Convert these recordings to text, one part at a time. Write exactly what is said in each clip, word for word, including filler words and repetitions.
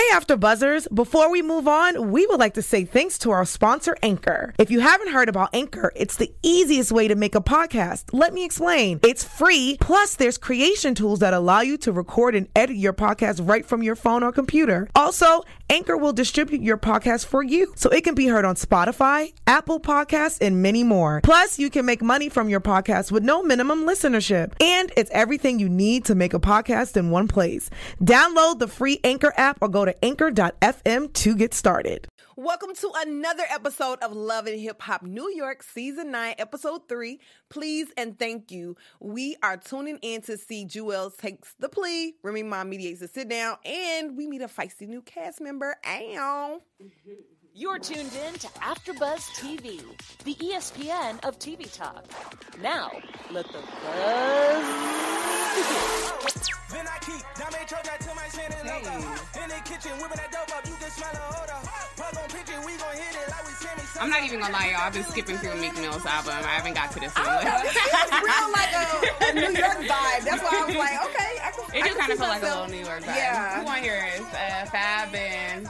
Hey, After Buzzers. Before we move on, we would like to say thanks to our sponsor, Anchor. If you haven't heard about Anchor, it's the easiest way to make a podcast. Let me explain. It's free, plus there's creation tools that allow you to record and edit your podcast right from your phone or computer. Also, Anchor will distribute your podcast for you, so it can be heard on Spotify, Apple Podcasts, and many more. Plus, you can make money from your podcast with no minimum listenership. And it's everything you need to make a podcast in one place. Download the free Anchor app or go to anchor dot f m to get started. Welcome to another episode of Love and Hip Hop New York, Season nine, Episode three. Please and thank you. We are tuning in to see Jewels Takes the Plea, Remy Ma mediates the sit down, and we meet a feisty new cast member. Ow. You're tuned in to AfterBuzz T V, the E S P N of T V talk. Now, let the buzz begin. Then I keep Dame Troja to my chin and logo. In the kitchen, whipping that dope up, you can smell a odor. Plug on pitch it, we gon' hit it like we send it. I'm not even gonna lie, y'all. I've been skipping through Meek Mill's album. I haven't got to this one. I don't know, it feels real like a, a New York vibe. That's why I was like, okay, I can. It I do can kind of see feel like a myself. little New York vibe. Yeah. Who on here is uh, Fab and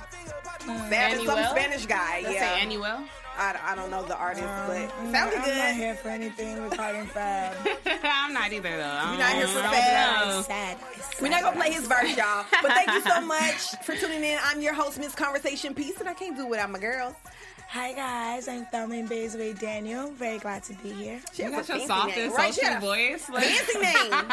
Fab is some Anuel? Spanish guy. Let's yeah. say Anuel. I, I don't know the artist, Um, but it I'm sounded not, good. I'm not here for anything regarding Fab. I'm not either though. You're not here for I don't Fab? know. Sad. We're not gonna play his verse, y'all. But thank you so much for tuning in. I'm your host, Miss Conversation Peace, and I can't do it without my girls. Hi guys, I'm Thelma Bazaway Daniel. Very glad to be here. She You has got a your fancy soft name, and right? She sultry had a voice. Like- fancy name.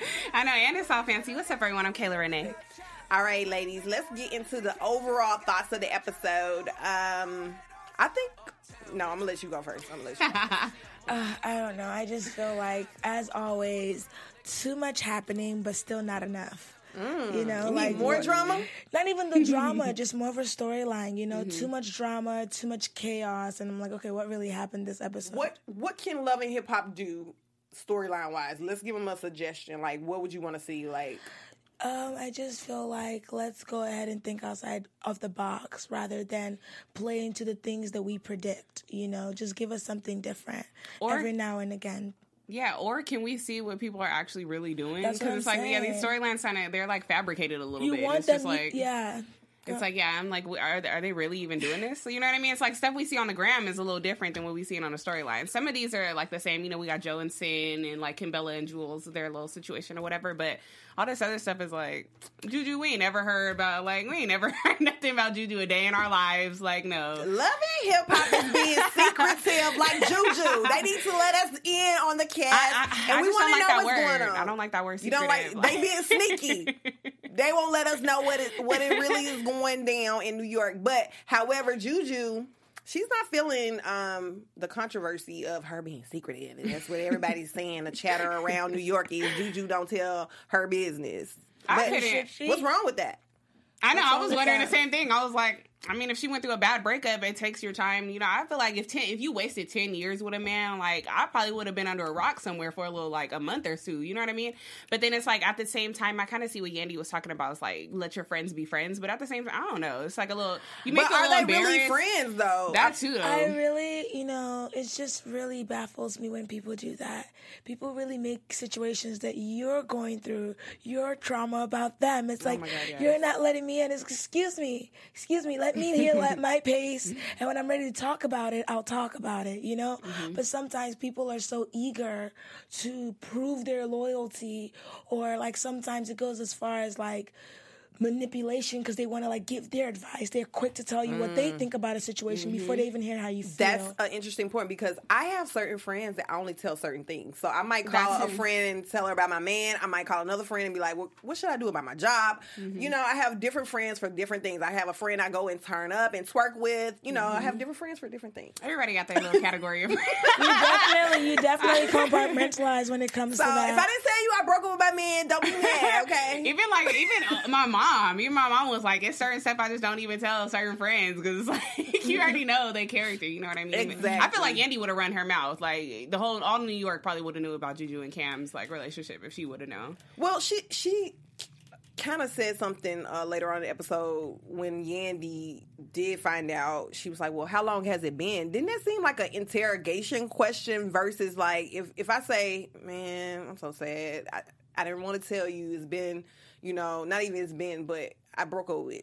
I know, and it's all fancy. What's up, everyone? I'm Kayla Renee. All right, ladies, let's get into the overall thoughts of the episode. Um, I think no, I'm gonna let you go first. I'm gonna let you go. Uh, I don't know. I just feel like, as always, too much happening, but still not enough. Mm, you know, you like need more drama. Not even the drama, just more of a storyline. You know, mm-hmm. too much drama, too much chaos, and I'm like, okay, what really happened this episode? What What can Love and Hip Hop do storyline wise? Let's give them a suggestion. Like, what would you want to see? Like, Um, I just feel like let's go ahead and think outside of the box rather than play into the things that we predict. You know, just give us something different Or- every now and again. Yeah, or can we see what people are actually really doing? That's what Because it's I'm like, yeah, these saying. storylines kind of, they're like fabricated a little You bit. want It's them, just like, yeah. It's like, yeah, I'm like, are are they really even doing this? So, you know what I mean? It's like stuff we see on the gram is a little different than what we see on the storyline. Some of these are like the same. You know, we got Joe and Sin and like Kimbella and Jules, their little situation or whatever. But all this other stuff is like, Juju, we ain't never heard about, like, we ain't never heard nothing about Juju a day in our lives. Like, no. Love and Hip Hop is being secretive like Juju. They need to let us in on the cast, I, I, and I we just want don't to like know that what's word. going on. I don't like that word. You don't like, secretive. they being sneaky. They won't let us know what it what it really is going down in New York. But however, Juju, she's not feeling um, the controversy of her being secretive, and that's what everybody's saying. The chatter around New York is Juju don't tell her business. I But couldn't- what's wrong with that? I know. What's I wrong was with wondering that? the same thing. I was like, I mean, if she went through a bad breakup, it takes your time. You know, I feel like if ten, if you wasted ten years with a man, like I probably would have been under a rock somewhere for a little, like a month or two. You know what I mean? But then it's like at the same time, I kind of see what Yandy was talking about. It's like let your friends be friends. But at the same time, I don't know. It's like a little. You make But it a are little they really embarrassed. friends though? That too, though. I really, you know, it just really baffles me when people do that. People really make situations that you're going through, your trauma about them. It's like, my God, yes. you're not letting me in. It's, excuse me, excuse me, let me heal at my pace. And when I'm ready to talk about it, I'll talk about it, you know? Mm-hmm. But sometimes people are so eager to prove their loyalty, or like sometimes it goes as far as like, manipulation because they want to like give their advice. They're quick to tell you what they think about a situation before they even hear how you feel. That's an interesting point because I have certain friends that I only tell certain things. So I might call That's a it. friend and tell her about my man. I might call another friend and be like, well, what should I do about my job? You know, I have different friends for different things. I have a friend I go and turn up and twerk with. You know, I have different friends for different things. Everybody got their little category of. You definitely, you definitely compartmentalize when it comes So to if that. I didn't tell you I broke up with my man, don't be mad, okay? Even like, even uh, my mom, even my mom was like, it's certain stuff I just don't even tell certain friends because it's like, you already know their character, you know what I mean? Exactly. I feel like Yandy would have run her mouth. Like, the whole, all New York probably would have knew about Juju and Cam's, like, relationship if she would have known. Well, she she kind of said something uh, later on in the episode when Yandy did find out. She was like, well, how long has it been? Didn't that seem like an interrogation question versus like, if, if I say, man, I'm so sad. I, I didn't want to tell you. It's been, you know, not even it's been, but I broke up with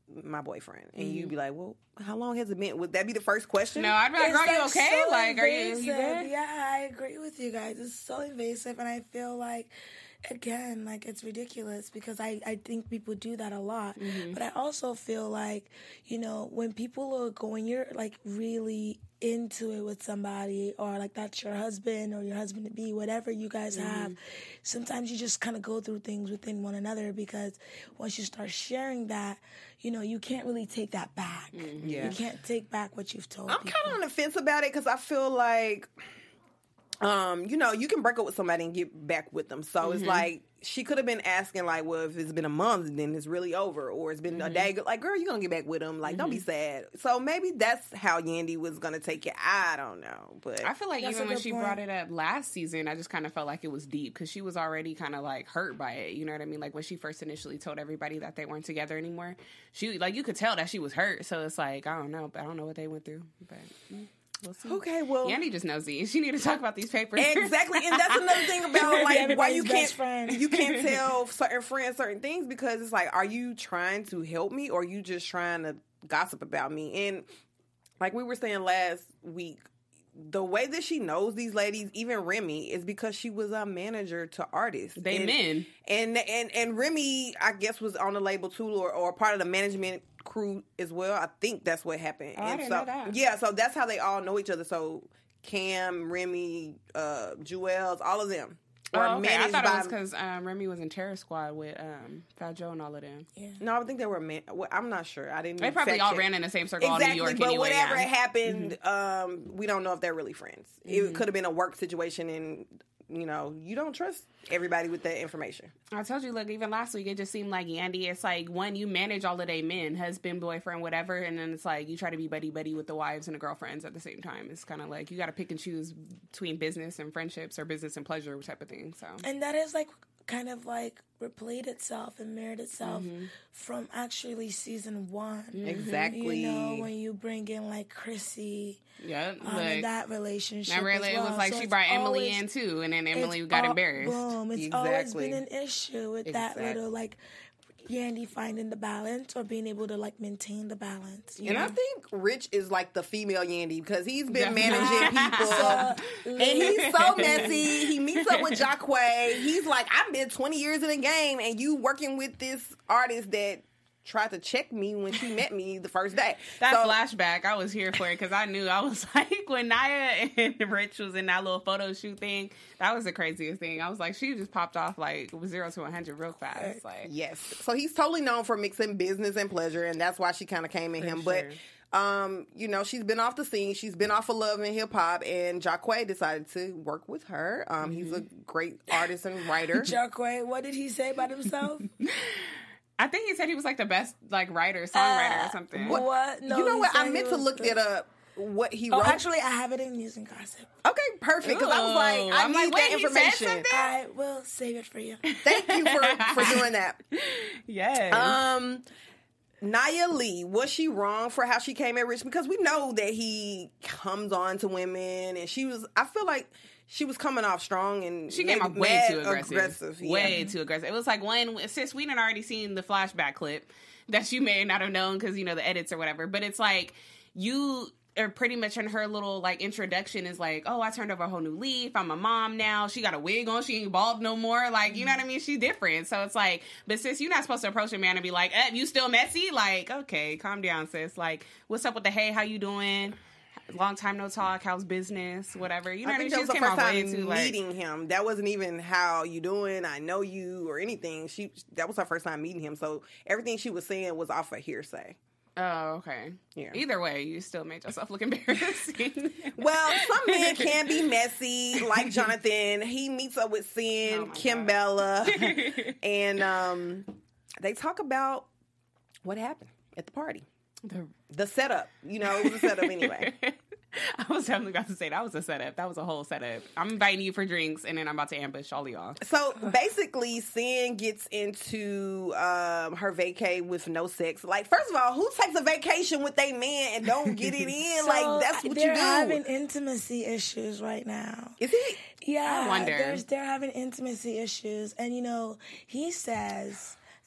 my boyfriend. And mm-hmm. you'd be like, well, how long has it been? Would that be the first question? No, I'd be like, it's girl, like you okay? So like, are you, invasive. you good? Yeah, I agree with you guys. It's so invasive, and I feel like, again, like, it's ridiculous because I, I think people do that a lot. Mm-hmm. But I also feel like, you know, when people are going, you're, like, really into it with somebody, or like that's your husband or your husband to be, whatever you guys mm-hmm. have, sometimes you just kind of go through things within one another, because once you start sharing that, you know, you can't really take that back. Mm-hmm. Yeah. You can't take back what you've told I'm people. kind of on the fence about it because I feel like, um, you know, you can break up with somebody and get back with them. So mm-hmm. it's like, she could have been asking, like, well, if it's been a month, then it's really over. Or it's been mm-hmm. a day. Like, girl, you're going to get back with him. Like, mm-hmm. don't be sad. So maybe that's how Yandy was going to take it. I don't know. But I feel like that's even when she point. brought it up last season, I just kind of felt like it was deep because she was already kind of, like, hurt by it. You know what I mean? Like, when she first initially told everybody that they weren't together anymore, she, like, you could tell that she was hurt. So it's like, I don't know. I don't know what they went through. But... Mm. We'll see. Okay, well, Yandy just knows these. She need to talk about these papers. Exactly, and that's another thing about like why you can't friend. you can't tell certain friends certain things, because it's like, are you trying to help me or are you just trying to gossip about me? And like we were saying last week, the way that she knows these ladies, even Remy, is because she was a manager to artists. They and, men, and and and Remy, I guess, was on the label too, or, or part of the management crew as well. I think that's what happened. Oh, and I didn't so, know that. Yeah, so that's how they all know each other. So Cam, Remy, uh, Jewels, all of them. Oh, okay. I thought it was because um, Remy was in Terror Squad with um, Fat Joe and all of them. Yeah. No, I think they were. Man- well, I'm not sure. I didn't. They probably all check. ran in the same circle exactly, all New York but anyway. whatever yeah. happened, mm-hmm. um, we don't know if they're really friends. Mm-hmm. It could have been a work situation, and you know, you don't trust everybody with that information. I told you, look, even last week, it just seemed like Yandy, it's like, one, you manage all of they men, husband, boyfriend, whatever, and then it's like, you try to be buddy-buddy with the wives and the girlfriends at the same time. It's kind of like, you got to pick and choose between business and friendships, or business and pleasure type of thing, so. And that is, like, kind of, like, replayed itself and mirrored itself mm-hmm. from actually season one. Mm-hmm. Exactly. You know, when you bring in, like, Chrissy. Yeah, um, like, that relationship. Remember, as it well. was like so she brought Emily always, in too, and then Emily got all, embarrassed. Boom. It's exactly. always been an issue with exactly. that little, like, Yandy finding the balance or being able to, like, maintain the balance. And know? I think Rich is like the female Yandy, because he's been Definitely. managing people. So, and he's so messy. He meets up with Jacquay. He's like, I've been twenty years in the game, and you working with this artist that tried to check me when she met me the first day. That so, flashback, I was here for it because I knew. I was like, when Naya and Rich was in that little photo shoot thing, that was the craziest thing. I was like, she just popped off like zero to one hundred real fast. Like, yes. So he's totally known for mixing business and pleasure, and that's why she kind of came at him. sure. But Um, you know, she's been off the scene. She's been off of Love and Hip Hop, and Jacquay decided to work with her. Um, mm-hmm. He's a great artist and writer. Jacquay, what did he say about himself? I think he said he was like the best like writer, songwriter, uh, or something. What? what? No, you know what? I meant to was... look it up. What he oh, wrote. Actually, I have it in News and Gossip. Okay, perfect. Because I was like, I I'm need like, that wait, information. I will save it for you. Thank you for for doing that. Yes. Um. Nia Lee, was she wrong for how she came at Rich? Because we know that he comes on to women, and she was, I feel like she was coming off strong, and she came off way too aggressive. aggressive yeah. Way too aggressive. It was like when, since we done already seen the flashback clip that you may not have known because, you know, the edits or whatever, but it's like, you are pretty much in her little, like, introduction is like, oh, I turned over a whole new leaf. I'm a mom now. She got a wig on. She ain't bald no more. Like, you know what I mean? She's different. So it's like, but sis, you're not supposed to approach a man and be like, eh, you still messy? Like, okay, calm down, sis. Like, what's up with the, hey, how you doing? Long time no talk. How's business? Whatever. You know I what I mean? think that was the first time too, meeting like, him. That wasn't even how you doing. I know you or anything. She that was her first time meeting him. So everything she was saying was off of hearsay. oh, okay. Yeah. Either way, you still made yourself look embarrassing. Well, some men can be messy, like Jonathan. He meets up with Sin, oh Kimbella, and um, they talk about what happened at the party. The, the setup. You know, it was a setup anyway. I was definitely about to say that was a setup. That was a whole setup. I'm inviting you for drinks, and then I'm about to ambush all of y'all. So basically, Sin gets into um, her vacay with no sex. Like, first of all, who takes a vacation with their man and don't get it in? So like, that's what you they're do. having intimacy issues right now. Is he? Yeah, I wonder. There's, they're having intimacy issues, and you know, he says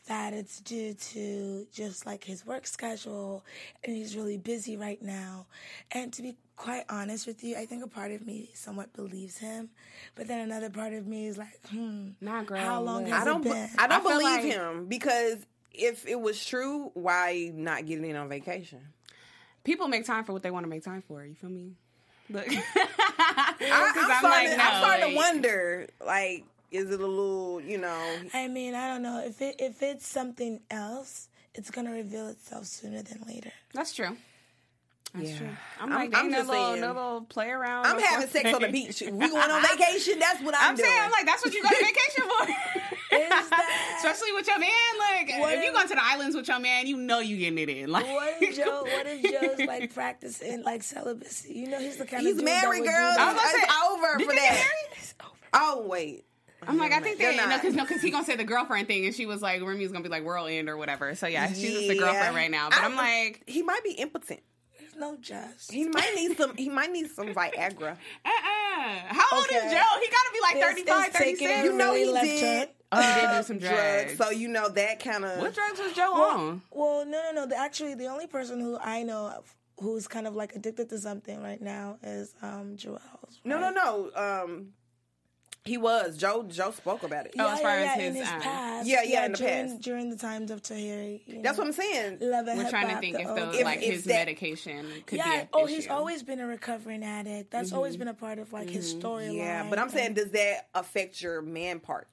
that it's due to just like his work schedule and he's really busy right now. And to be quite honest with you, I think a part of me somewhat believes him, but then another part of me is like, hmm, Nah, girl, how long look. has I don't. it been? I don't I feel believe like- him because if it was true, why not getting in on vacation? People make time for what they want to make time for. You feel me? Look, I, I'm I'm, starting, like, no, I'm starting to like- wonder, like, is it a little, you know? I mean, I don't know. If it if it's something else, it's gonna reveal itself sooner than later. That's true. That's Yeah. true. I'm I'm- like, I'm dating that just little, saying. that little play around. I'm of having course. sex on the beach. We going on vacation. That's what I'm, I'm doing. saying, I'm like, that's what you go to vacation for. Is that Especially with your man. Like, What if you if- go to the islands with your man, you know you getting it in. Like, what if Joe? What if Joe's like practicing like celibacy? You know, he's the kind He's of dude that married, would do girl. that. was gonna It's say, over did for they get that. married? It's over. Oh wait. I'm like, I think They're they no, not. because no, because he gonna say the girlfriend thing, and she was like, Remy was gonna be like whirlwind or whatever. So yeah, she's just the Yeah. girlfriend right now. But I- I'm like, He might be impotent. There's no just. He might need some. He might need some Viagra. uh, uh how old is Okay. Joe? He gotta be like It's- thirty-five, it's taking thirty-six. a You know really he left did. turn. Oh, he did uh, do some drugs. So you know that kind of. What drugs was Joe Well, on? well, no, no, no. The, actually, the only person who I know of who's kind of like addicted to something right now is um Joel's. No, no, right? no. Um, he was Joe. Joe spoke about it. Oh, as far as in his, his um, past. Yeah, yeah, in the during, past. during the times of Tahiri. You That's know, what I'm saying. Love and We're Hip trying to Hop, think the if old- those If- like if his that- medication could yeah. be an Oh, issue. he's always been a recovering addict. That's always been a part of like his storyline. Yeah, but I'm saying, And, does that affect your man part?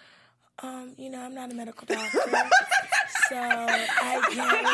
um, you know, I'm not a medical doctor, so I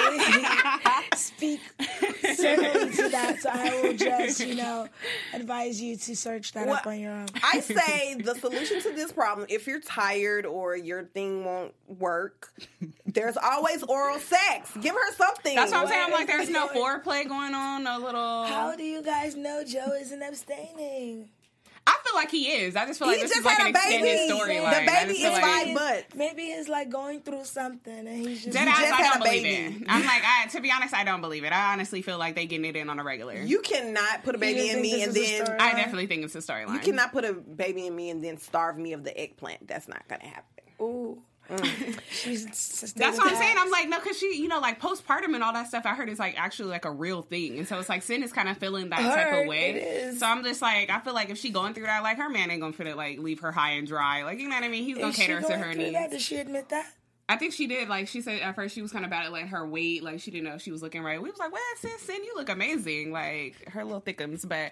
can't really speak certainly to that. So I will just, you know, advise you to search that up Well, on your own. I say the solution to this problem, if you're tired or your thing won't work, there's always oral sex. Give her something. That's what I'm saying. I'm like, Where there's is no it going? foreplay going on, no little. How do you guys know Joe isn't abstaining? I feel like he is. I just feel like He this just is like had an a baby. extended storyline. The I baby just feel is like- five months. Maybe he's like going through something and he's just. Dead You ass, just I had don't a believe baby. it. I'm like, I, to be honest, I don't believe it. I honestly feel like they getting it in on a regular. You cannot put a baby just in think me this and is a then story? I definitely think it's a storyline. you cannot put a baby in me and then starve me of the eggplant. That's not gonna happen. Ooh. She's That's what I'm saying. I'm like, no, because she, you know, like postpartum and all that stuff, I heard is like actually like a real thing. And so it's like Sin is kind of feeling that type Heard of way. it is. So I'm just like, I feel like if she going through that, like her man ain't gonna fit it, like leave her high and dry. Like, you know what I mean? He's gonna Is she cater to going her through needs. that? Did she admit that? I think she did. Like she said at first, she was kind of bad at like her weight. Like she didn't know if she was looking right. We was like, well, sis, Sin, you look amazing. Like her little thickums, but.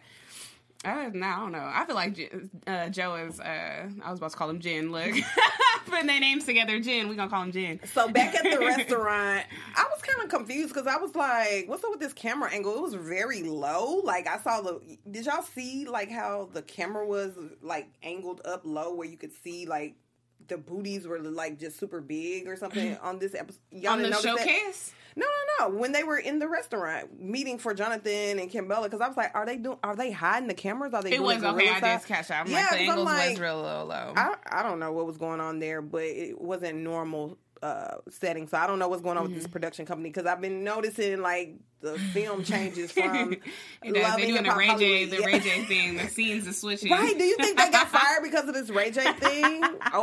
I don't, know, I don't know. I feel like J- uh, Joe is, uh, I was about to call him Jin. Look, putting their names together, Jin. We gonna call him Jin. So back at the restaurant, I was kind of confused because I was like, "What's up with this camera angle?" It was very low. Like I saw the. Did y'all see like how the camera was like angled up low, where you could see like the booties were like just super big or something on this episode? Y'all On the didn't notice that? showcase? No, no, no. When they were in the restaurant meeting for Jonathan and Kimbella, because I was like, "Are they doing? Are they hiding the cameras? Are they?" It doing was the okay. gorilla I style? did catch that. I'm Yeah, like, the 'cause I'm angles like- was real low, low. I I don't know what was going on there, but it wasn't normal uh, setting. So I don't know what's going on with this production company because I've been noticing like the film changes from It does. Love They're and doing the Hip Hop Ray J, Hollywood. the Yeah. Ray J thing. The scenes are switching. Right? Do you think they got fired because of this Ray J thing?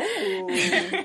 Oh,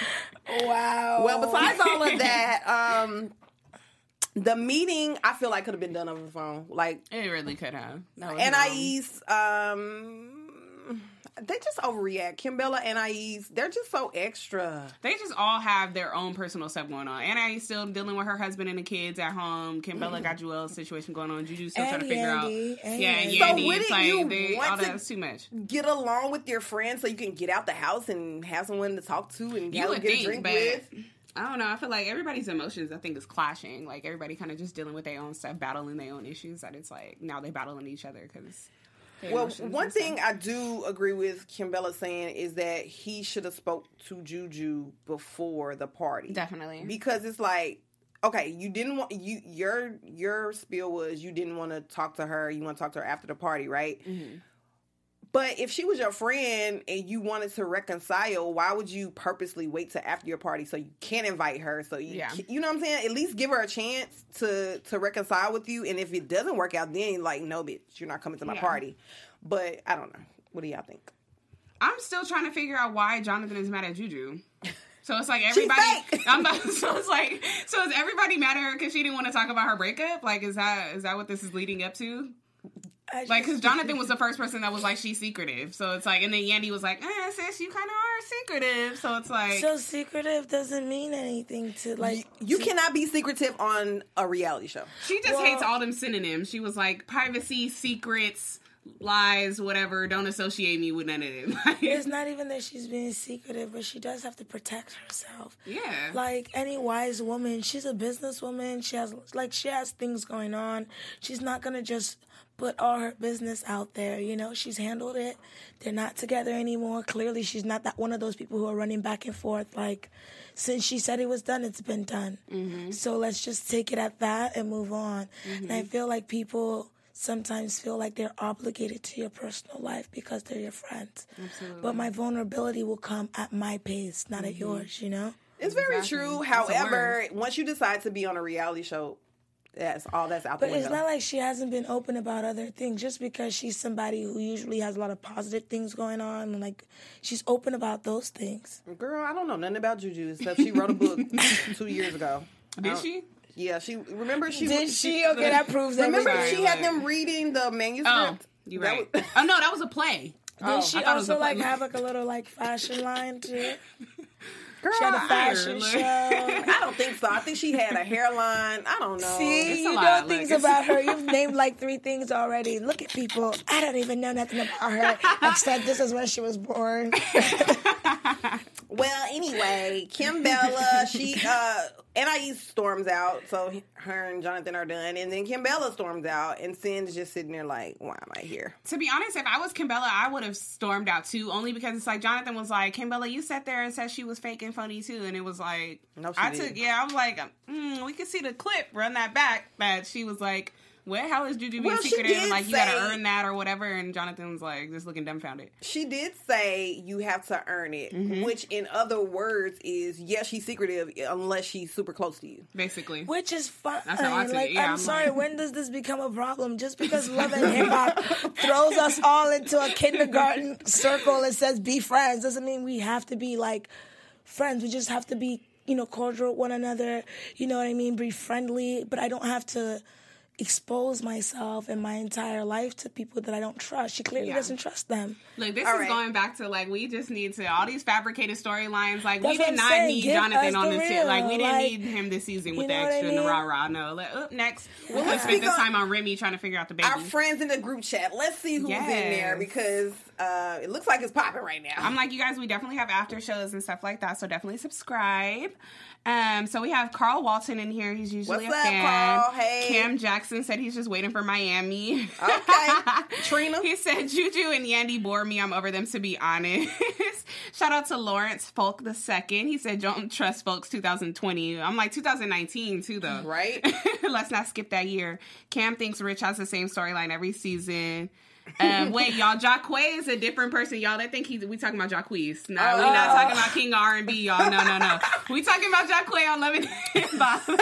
Wow. well. Besides all of that, um, the meeting I feel like could have been done over the phone. Like It really could have. That was Anais, um, they just overreact. Kimbella and Anais, they're just so extra. They just all have their own personal stuff going on. Anna's still dealing with her husband and the kids at home. Kimbella got Joel's situation going on. Juju's still And trying to figure Yandy. out. And yeah, and Yandy. So Yandy. wouldn't It's like, you they, want all to- that's too much. Get along with your friends so you can get out the house and have someone to talk to and You have, would get a think, drink but with. I don't know. I feel like everybody's emotions, I think, is clashing. Like, everybody kind of just dealing with their own stuff, battling their own issues. That it's like, now they battling each other because... Well, one thing I do agree with Kimbella saying is that he should have spoke to Juju before the party. Definitely. Because it's like, okay, you didn't want you your your spiel was you didn't want to talk to her, you want to talk to her after the party, right? Mm-hmm. But if she was your friend and you wanted to reconcile, why would you purposely wait till after your party so you can't invite her? So you, Yeah. you know what I'm saying? At least give her a chance to to reconcile with you. And if it doesn't work out, then you're like, no, bitch, you're not coming to my Yeah. party. But I don't know. What do y'all think? I'm still trying to figure out why Jonathan is mad at Juju. So it's like everybody. fake. I'm about, so it's like so is everybody mad at her because she didn't want to talk about her breakup? Like, is that is that what this is leading up to? I Like, because just- Jonathan was the first person that was like, she's secretive. So it's like, and then Yandy was like, eh, sis, you kind of are secretive. So it's like, So secretive doesn't mean anything to like. You cannot be secretive on a reality show. she just well- hates all them synonyms. She was like, privacy, secrets, lies, whatever. Don't associate me with none of them. Like, It's not even that she's being secretive, but she does have to protect herself. yeah. Like any wise woman, she's a businesswoman. She has like she has things going on. She's not gonna just put all her business out there. You know, she's handled it. They're not together anymore. Clearly, she's not that one of those people who are running back and forth. Like, since she said it was done, it's been done. Mm-hmm. So let's just take it at that and move on. Mm-hmm. And I feel like people sometimes feel like they're obligated to your personal life because they're your friends. Absolutely. But my vulnerability will come at my pace, not at yours, you know? It's very Exactly. true. That's a However, once you decide to be on a reality show, that's all that's out the But window. it's not like she hasn't been open about other things. Just because she's somebody who usually has a lot of positive things going on, and like she's open about those things. Girl, I don't know nothing about Juju except she wrote a book two years ago. Did Uh, she? Yeah, she remember she Did she? Okay, that proves remember everything. she Sorry, had what? them reading the Oh, manuscript. you're That right. was- Oh, no, that was a play. Did she I thought it was also a like play. have like a little like fashion line too? Girl, She had a I- fashion look. show. I don't think so. I think she had a hairline. I don't know. See, It's a you lot, know look, things it's- about her. You've named like three things already. Look at people. I don't even know nothing about her except this is when she was born. Well, anyway, Kim Bella, she uh Anais storms out, so her and Jonathan are done, and then Kim Bella storms out, and Sin's just sitting there like, why am I here? To be honest, if I was Kimbella, I would have stormed out too, only because it's like Jonathan was like, Kimbella, you sat there and said she was fake and funny too, and it was like, No, she I didn't. took, yeah, I was like, mm, we could see the clip, run that back, that she was like, what, how is Juju being Well, she secretive, did and like, you say- gotta earn that or whatever, and Jonathan was like, just looking dumbfounded. She did say you have to earn it, Mm-hmm. which in other words is, yes, she's secretive unless she's super close to you. Basically. Which is fine. That's how I took it. Like, Yeah, I'm, I'm sorry, like- when does this become a problem? Just because Love and Hip Hop throws us all into a kindergarten circle and says be friends doesn't mean we have to be like friends. We just have to be, you know, cordial with one another. You know what I mean? Be friendly, but I don't have to expose myself and my entire life to people that I don't trust. She clearly Yeah. doesn't trust them. Look, this All is right. going back to like we just need to all these fabricated storylines. Like That's we what did I'm not saying. need Give Jonathan us on the the real. tip. Like we didn't Like, need him this season with you the know what extra I and the mean? rah rah. No, like, up next. We're gonna let's spend speak this on- time on Remy trying to figure out the baby. Our friends in the group chat, let's see who's in there Yes. because uh, it looks like it's popping right now. I'm like, you guys, we definitely have after shows and stuff like that, so definitely subscribe. Um, so we have Carl Walton in here. He's usually What's a up, fan. Carl? Hey. Cam Jackson said he's just waiting for Miami. Okay. Trina? He said Juju and Yandy bore me. I'm over them, to be honest. Shout out to Lawrence Folk the second. He said don't trust folks twenty twenty. I'm like two thousand nineteen too though. Right? Let's not skip that year. Cam thinks Rich has the same storyline every season. Um, wait, y'all, Jacquees is a different person, y'all. They think he's, we talking about Jacquees. No, nah, Oh. we not talking about King of R and B, y'all. No, no, no. We talking about Jacquees on Love and Hip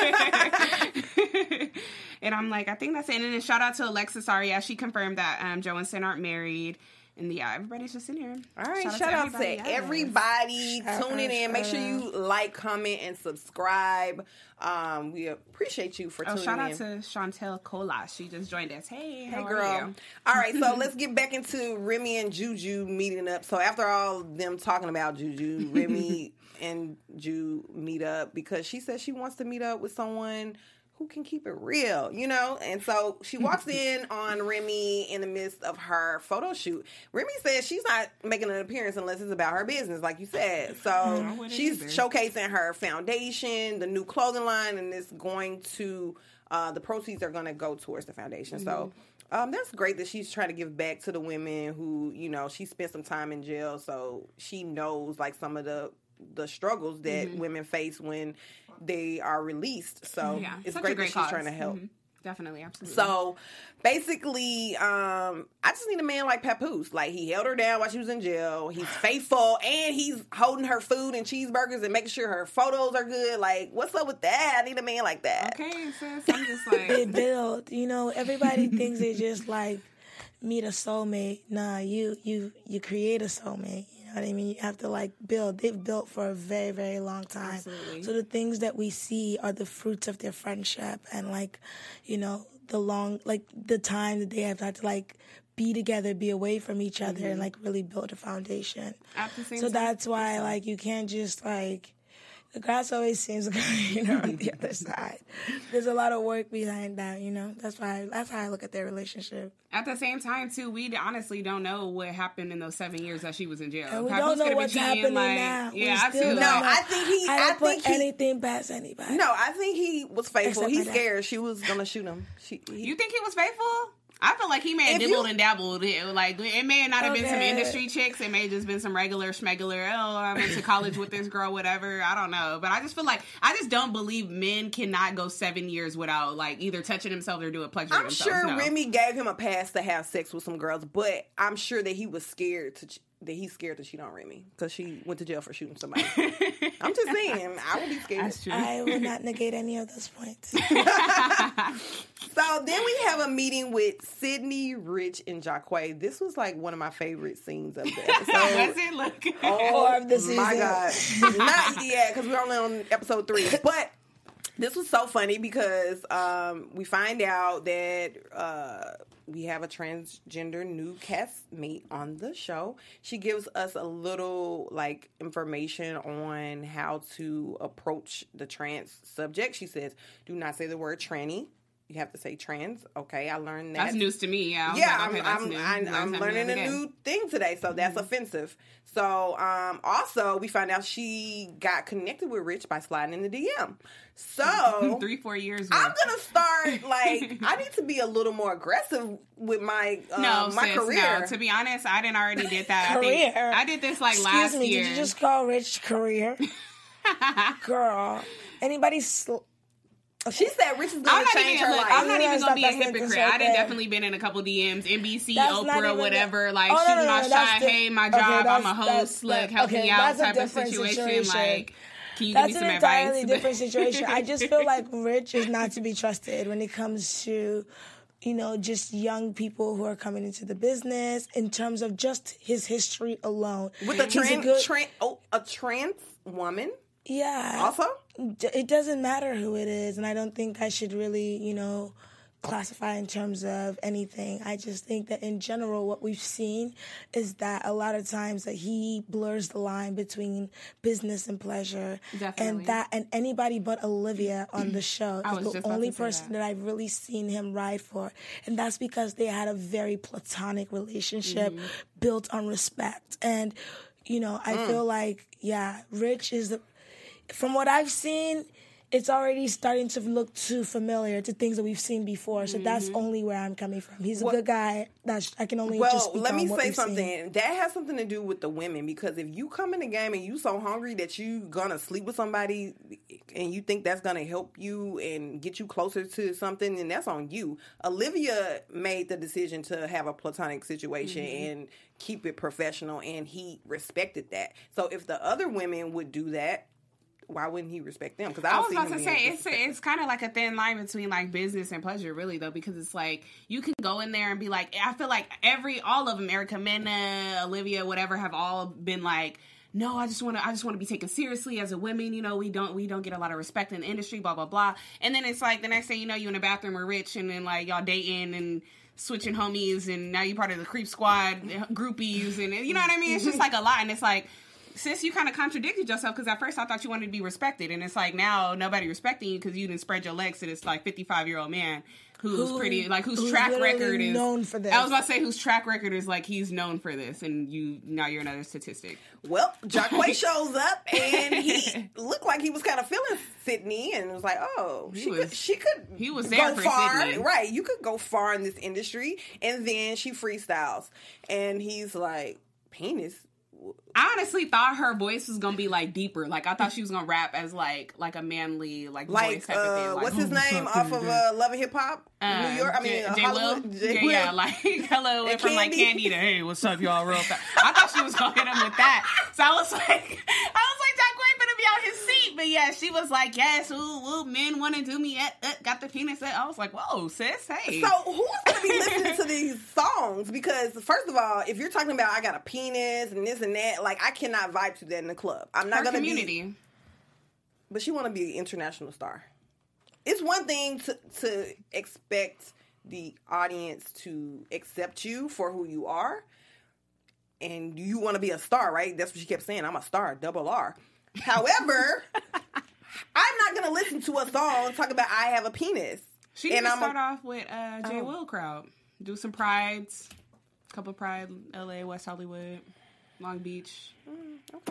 Hop. And I'm like, I think that's it. And then shout out to Alexis Aria. She confirmed that um, Joe and Sin aren't married. And yeah, everybody's just in here. All right, shout, out to yes. everybody Shout tuning out, in. Make shout sure you like, comment, and subscribe. Um, we appreciate you for Oh, tuning shout out in. to Chantel Cola. She just joined us. Hey, Hey, how girl. are you? All right, so let's get back into Remy and Juju meeting up. So after all them talking about Juju, Remy and Ju meet up because she says she wants to meet up with someone who can keep it real, you know? And so she walks in on Remy in the midst of her photo shoot. Remy says she's not making an appearance unless it's about her business, like you said. So wouldn't she's either. showcasing her foundation, the new clothing line, and it's going to, uh, the proceeds are going to go towards the foundation. So um, that's great that she's trying to give back to the women who, you know, she spent some time in jail, so she knows, like, some of the the struggles that Mm-hmm. women face when they are released. So Yeah, it's such great, a great that she's cause. trying to help. Mhm. Definitely, absolutely. So basically, um, I just need a man like Papoose. Like, he held her down while she was in jail. He's faithful, and he's holding her food and cheeseburgers and making sure her photos are good. Like, what's up with that? I need a man like that. okay, sis, I'm just They like, build, you know, everybody thinks they just like meet a soulmate. Nah, you you you create a soulmate, you know what I mean? You have to, like, build. They've built for a very, very long time. Absolutely. So the things that we see are the fruits of their friendship and, like, you know, the long, like, the time that they have had to, like, be together, be away from each other, mm-hmm. and, like, really build a foundation. At the same so time. that's why, like, you can't just, like, the grass always seems greener on the other side. There's a lot of work behind that, you know? That's why, that's how I look at their relationship. At the same time, too, we honestly don't know what happened in those seven years that she was in jail. And we Papoose don't know what's cheating, happening like, now. Yeah, I still feel don't No, know. I think he. I I, don't think put he. anything past anybody. No, I think he was faithful. Except He's my dad. scared she was gonna shoot him. She, he, You think he was faithful? I feel like he may have If dibbled you- and dabbled. It, like, it may not have been some Okay. industry chicks. It may have just been some regular schmegular. Oh, I went to college with this girl, whatever. I don't know. But I just feel like, I just don't believe men cannot go seven years without, like, either touching themselves or doing pleasure to I'm themselves. sure No. Remy gave him a pass to have sex with some girls, but I'm sure that he was scared to ch- that he's scared to cheat on Remy because she went to jail for shooting somebody. I'm just saying, I would be scared. That's true. I will not negate any of those points. So then we have a meeting with Sydney, Rich, and Jacquay. This was like one of my favorite scenes of the episode. Does it look good? Oh Or of the my season. God. Not yet, because we're only on episode three. But this was so funny because um, we find out that uh, we have a transgender new castmate on the show. She gives us a little like information on how to approach the trans subject. She says, do not say the word tranny. You have to say trans. Okay, I learned that. That's news to me. Yeah, I was Yeah, like, I'm, okay, that's I'm, new. I'm, Learned I'm something the learning other a day. new thing today, so that's offensive. So, um, also, we find out she got connected with Rich by sliding in the D M. So, Three, four years. I'm worth. gonna start, like, I need to be a little more aggressive with my uh, No, my sis, career. no. To be honest, I didn't already did that. I, Career? think, I did this like Excuse last me, year. did you just call Rich career? Girl, anybody... Sl- She said Rich is I'm gonna not change even. her Look, life. I'm not You even guys gonna be a thought that's not hypocrite. consent I done there. definitely been in a couple D Ms, N B C, That's not Oprah, even the- whatever. Like, Oh, no, she's no, my no, that's shot. di- Hey, my okay, job. I'm a that's- host. that's- Look, that- help okay, me out. that's a Type of different situation. situation. Like, can you That's give me an some entirely advice? different situation. I just feel like Rich is not to be trusted when it comes to, you know, just young people who are coming into the business in terms of just his history alone. with a He's a trans, good- tran- oh, a trans woman yeah. also. D- it doesn't matter who it is, and I don't think I should really, you know, classify in terms of anything. I just think that in general what we've seen is that a lot of times that he blurs the line between business and pleasure. Definitely. And that and anybody but Olivia on the show I is was the just about only to say person that. that. I've really seen him ride for. And that's because they had a very platonic relationship Mm-hmm. built on respect. And, you know, I Mm. feel like, yeah, Rich is the from what I've seen, it's already starting to look too familiar to things that we've seen before. So that's Mm-hmm. only where I'm coming from. He's a Well- good guy. That's I can only Well, just speak let me on what say we've seen. something. That has something to do with the women because if you come in the game and you so hungry that you gonna sleep with somebody and you think that's gonna help you and get you closer to something, then that's on you. Olivia made the decision to have a platonic situation Mm-hmm. and keep it professional, and he respected that. So if the other women would do that, why wouldn't he respect them? Because I, I don't was see about him to being say it's disrespectful. it's kind of like a thin line between like business and pleasure, really, though, because it's like you can go in there and be like, I feel like every all of them, Erica Mena, Olivia, whatever, have all been like, no, I just want to, I just want to be taken seriously as a woman. You know, we don't, we don't get a lot of respect in the industry, blah blah blah. And then it's like the next thing you know, you in the bathroom with Rich, and then like y'all dating and switching homies, and now you're part of the creep squad groupies, and you know what I mean? It's just like a lot, and it's like. Sis, you kind of contradicted yourself because at first I thought you wanted to be respected, and it's like now nobody respecting you because you didn't spread your legs to this like fifty-five year old man who's Who- pretty like whose who's track literally record is known for this. I was about to say whose track record is like he's known for this, and you now you're another statistic. Well, Jacquay shows up and he looked like he was kind of feeling Sydney and was like, "Oh, He she was- could, she could, he was there go for far, Sydney. right? You could go far in this industry." And then she freestyles, and he's like, "Penis." I honestly thought her voice was gonna be like deeper. Like I thought she was gonna rap as like like a manly like, voice Like, type of uh, thing. Like, what's his name off of uh, Love and Hip Hop, Uh, New York? I mean, J- uh, J. Hollywood. Will? J. Yeah, Will. yeah, like hello, went And from like Candy. Candy to hey, what's up, y'all? Real fast. I thought she was gonna hit him with that, so I was like, I was like, Jacquay better be out his seat but yeah, she was like, yes, ooh, ooh, men want to do me at, uh, got the penis at. I was like, whoa, sis, hey. So who's going to be listening to these songs? Because first of all, if you're talking about I got a penis and this and that, like I cannot vibe to that in the club. I'm not Her going to community. be. But she want to be an international star. It's one thing to to expect the audience to accept you for who you are, and you want to be a star, right? That's what she kept saying. I'm a star, double R. However, I'm not going to listen to a song talk about I have a penis. She and can I'm start a, off with uh, J. Oh. Will crowd. Do some prides. Couple pride, L A, West Hollywood, Long Beach. Mm, okay.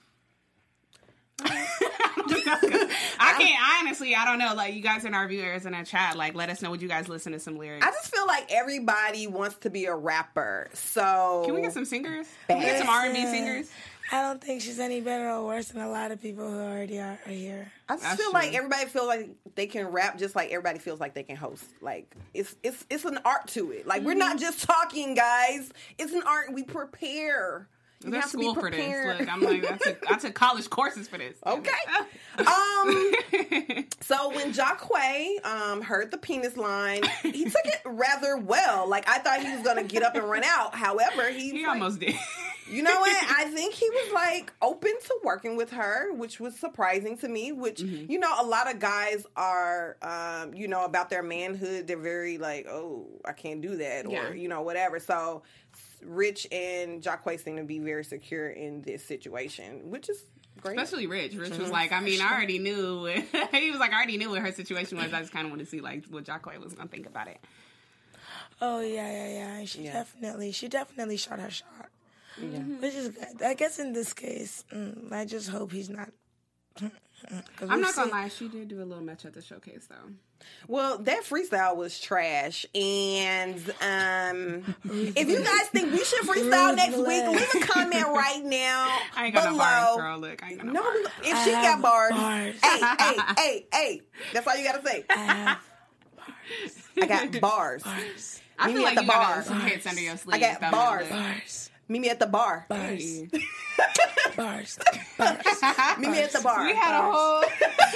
I can't, I honestly, I don't know. Like, you guys in our viewers in our chat, like, let us know, would you guys listen to some lyrics? I just feel like everybody wants to be a rapper. So Can we get some singers? Can we get some R and B Listen, singers? I don't think she's any better or worse than a lot of people who already are, are here. I just That's feel true. like everybody feels like they can rap just like everybody feels like they can host. Like it's it's it's an art to it. Like we're not just talking, guys. It's an art. We prepare. You There's have to be school for this. prepared. Look, I'm like, I took, I took college courses for this. Okay. um. So when Jacquay um heard the penis line, he took it rather well. Like I thought he was gonna get up and run out. However, he He like, almost did. You know what? I think he was like open to working with her, which was surprising to me. Which Mm-hmm. you know, a lot of guys are, um, you know, about their manhood. They're very like, oh, I can't do that, Yeah. or you know, whatever. So Rich and Jacquay seem to be very secure in this situation, which is great. Especially Rich. Rich Mm-hmm. was like, I mean, I already knew. He was like, I already knew what her situation was. I just kind of wanted to see like what Jacquay was gonna think about it. Oh yeah, yeah, yeah. And She Yeah. definitely, she definitely shot her shot, Yeah. which is good. I guess in this case, mm, I just hope he's not. 'Cause I'm we've not gonna seen- lie, she did do a little match at the showcase though. Well, that freestyle was trash, and um, if you guys think we should freestyle next week, leave a comment right now I ain't got below. no bars, girl. Look, I ain't got no, No, bars. if I she have got bars, bars. hey, hey, hey, hey, that's all you gotta say. I have I got bars. bars, I Meet feel me like at you the got bar. some hits under your sleeve. I got Thumb bars. it, look. bars, Meet me at the bar. bars, Hey. bars, bars. Meet me at the bar. We had a whole,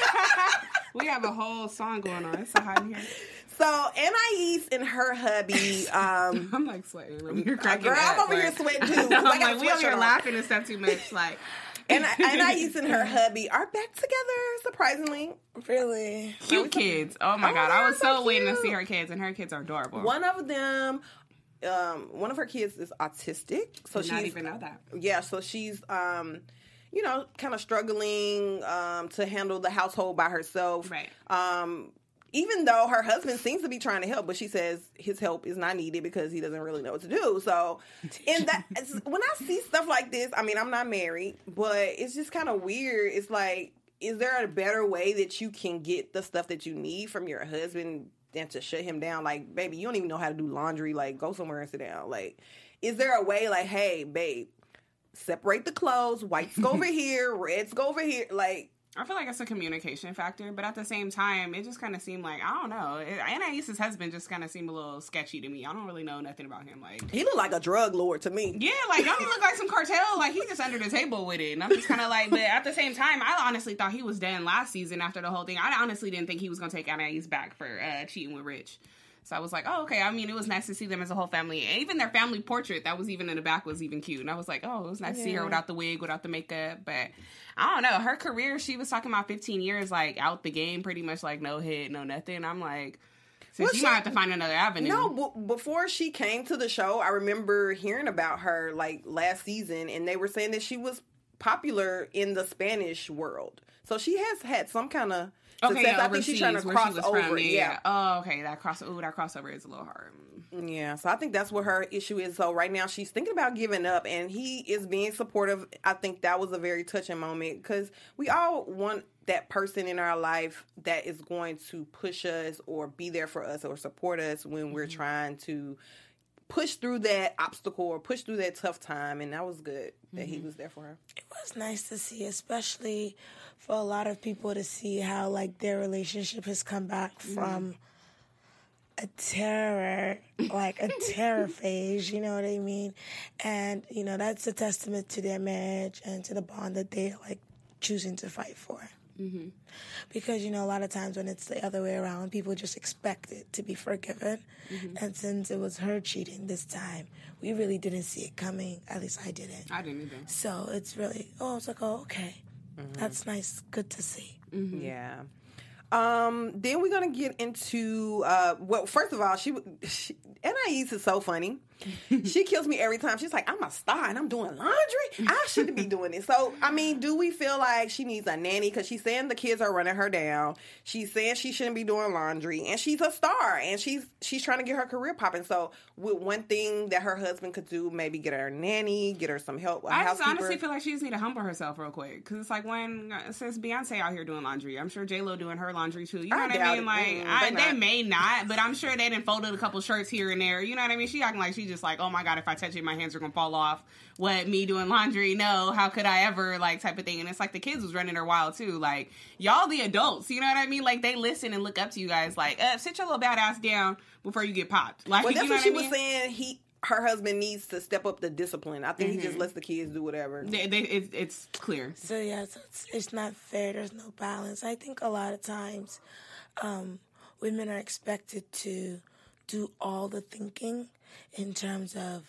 we have a whole song going on. It's so hot in here. So Anais and her hubby, um, I'm like sweating. Really. You're cracking girl, I'm up, over here like- sweating too. 'cause I'm I got like, a we over here sweatshirt on. laughing and stuff too much. Like, And Anais and her hubby are back together, surprisingly. Really? cute kids. Oh my Oh, god, I was they're so so waiting to cute. see her kids, and her kids are adorable. One of them, um, one of her kids is autistic, so Did not she's even know that. yeah, so she's um, you know, kind of struggling um to handle the household by herself. Right. Um, even though her husband seems to be trying to help, but she says his help is not needed because he doesn't really know what to do. So, in that, when I see stuff like this, I mean, I'm not married, but it's just kind of weird. It's like, is there a better way that you can get the stuff that you need from your husband than to shut him down? Like, baby, you don't even know how to do laundry. Like, go somewhere and sit down. Like, is there a way, like, hey, babe, separate the clothes, whites go over here, reds go over here, like, I feel like it's a communication factor, but at the same time, it just kind of seemed like, I don't know. It, Anais' husband just kind of seemed a little sketchy to me. I don't really know nothing about him. Like, he looked like a drug lord to me. yeah, like, don't he look like some cartel? Like, he's just under the table with it. And I'm just kind of like, but at the same time, I honestly thought he was done last season after the whole thing. I honestly didn't think he was going to take Anais back for uh, cheating with Rich. So I was like, oh, okay. I mean, it was nice to see them as a whole family. And even their family portrait that was even in the back was even cute. And I was like, oh, it was nice to see her without the wig, without the makeup. But I don't know. Her career, she was talking about fifteen years, like, out the game, pretty much, like, no hit, no nothing. I'm like, so Well, she, she- might have to find another avenue. No, b- before she came to the show, I remember hearing about her like last season, and they were saying that she was popular in the Spanish world. So she has had some kind of Okay, success. yeah, I think she's trying to overseas, where cross she was over. from. yeah. Yeah. Oh, okay. That cross. Ooh, that crossover is a little hard. Yeah, so I think that's what her issue is. So right now she's thinking about giving up, and he is being supportive. I think that was a very touching moment because we all want that person in our life that is going to push us or be there for us or support us when we're trying to push through that obstacle or push through that tough time. And that was good that he was there for her. It was nice to see, especially for a lot of people to see how like their relationship has come back from a terror, like a terror phase, you know what I mean? And, you know, that's a testament to their marriage and to the bond that they like choosing to fight for. Mm-hmm. Because, you know, a lot of times when it's the other way around, people just expect it to be forgiven. Mm-hmm. And since it was her cheating this time, we really didn't see it coming. At least I didn't. I didn't either. So it's really, oh, I was like, oh, okay. Mm-hmm. That's nice. Good to see. Mm-hmm. Yeah. Um, then we're gonna get into uh, well. First of all, she, she Anais is so funny. She kills me every time. She's like, "I'm a star and I'm doing laundry. I shouldn't be doing this." So, I mean, do we feel like she needs a nanny? Because she's saying the kids are running her down. She's saying she shouldn't be doing laundry, and she's a star, and she's she's trying to get her career popping. So, with one thing that her husband could do, maybe get her a nanny, get her some help. A I just housekeeper. honestly feel like she just need to humble herself real quick, because it's like when uh, since Beyonce out here doing laundry, I'm sure J Lo doing her laundry too. You know I what I doubt mean? it. Like Mm, I, they they not. may not, but I'm sure they done folded a couple shirts here and there. You know what I mean? She acting like she just like, oh my god, if I touch it, my hands are gonna fall off. What, me doing laundry? No, how could I ever, like, type of thing. And it's like the kids was running her wild too. Like, y'all the adults, you know what I mean? Like, they listen and look up to you guys. Like, uh, sit your little badass down before you get popped. Like, Well, that's you know what she I mean? was saying. He, her husband needs to step up the discipline. I think Mm-hmm. he just lets the kids do whatever. They, they, it, it's clear. So, yeah, so it's, it's not fair. There's no balance. I think a lot of times um, women are expected to do all the thinking in terms of,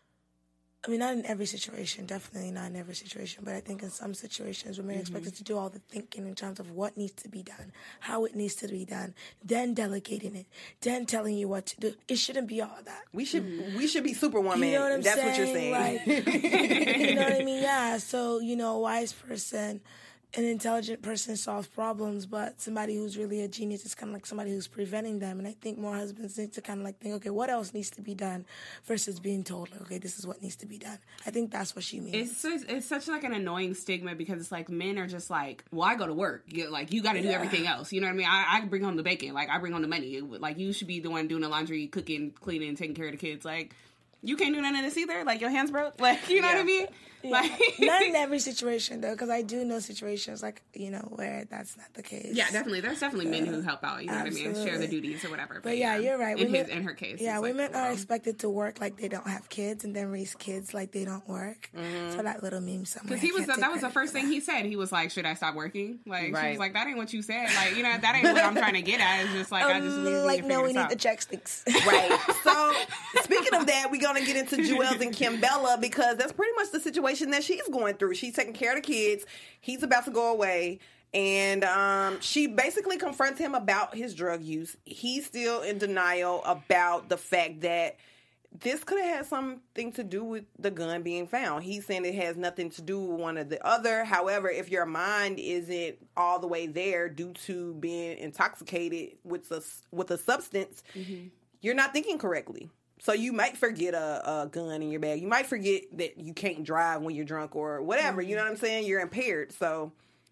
I mean, not in every situation, definitely not in every situation, but I think in some situations women are expected to do all the thinking in terms of what needs to be done, how it needs to be done, then delegating it, then telling you what to do. It shouldn't be all that. We should we should be Superwoman. You know what I'm That's saying? what you're saying. Like, you know what I mean? Yeah. So, you know, a wise person, an intelligent person solves problems, but somebody who's really a genius is kind of like somebody who's preventing them. And I think more husbands need to kind of like think, okay, what else needs to be done versus being told, like, okay, this is what needs to be done. I think that's what she means. It's so, it's such like an annoying stigma, because it's like men are just like, well, I go to work. You, like, you got to do Yeah. everything else. You know what I mean? I, I bring home the bacon. Like, I bring home the money. Like, you should be the one doing the laundry, cooking, cleaning, taking care of the kids. Like, you can't do none of this either. Like, your hands broke. Like, you know Yeah. what I mean? Yeah. Like, Not in every situation, though, because I do know situations, like, you know, where that's not the case. yeah, definitely. There's definitely men who help out. You know what I mean? And share the Absolutely. duties or whatever. But, But yeah, you're right. In, Women- his, in her case. Yeah, it's like, women are well, expected to work like they don't have kids and then raise kids like they don't work. So that little meme somewhere. Because he I was can't the, take that was the credit first for thing that. he said. He was like, "Should I stop working?" Like she Right. was like, "That ain't what you said." Like, you know, that ain't what I'm trying to get at. It's just like I just Um, need, need like, to no, figure we this need out. the check sticks. Right. So, speaking of that, we're going to get into Jewels and Kimbella, because that's pretty much the situation that she's going through. She's taking care of the kids. He's about to go away. And um, she basically confronts him about his drug use. He's still in denial about the fact that this could have had something to do with the gun being found. He's saying it has nothing to do with one or the other. However, if your mind isn't all the way there due to being intoxicated with a, with a substance, mm-hmm. you're not thinking correctly. So you might forget a, a gun in your bag. You might forget that you can't drive when you're drunk or whatever. Mm-hmm. You know what I'm saying? You're impaired. So